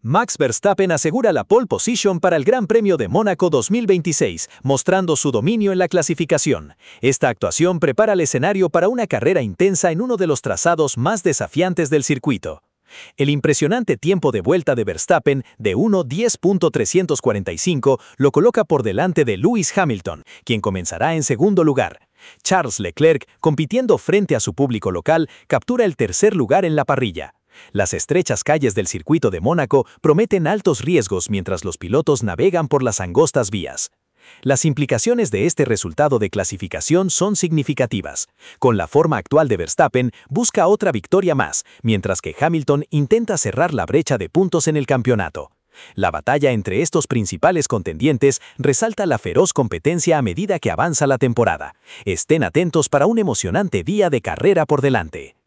Max Verstappen asegura la pole position para el Gran Premio de Mónaco 2026, mostrando su dominio en la clasificación. Esta actuación prepara el escenario para una carrera intensa en uno de los trazados más desafiantes del circuito. El impresionante tiempo de vuelta de Verstappen de 1:10.345 lo coloca por delante de Lewis Hamilton, quien comenzará en segundo lugar. Charles Leclerc, compitiendo frente a su público local, captura el tercer lugar en la parrilla. Las estrechas calles del circuito de Mónaco prometen altos riesgos mientras los pilotos navegan por las angostas vías. Las implicaciones de este resultado de clasificación son significativas. Con la forma actual de Verstappen, busca otra victoria más, mientras que Hamilton intenta cerrar la brecha de puntos en el campeonato. La batalla entre estos principales contendientes resalta la feroz competencia a medida que avanza la temporada. Estén atentos para un emocionante día de carrera por delante.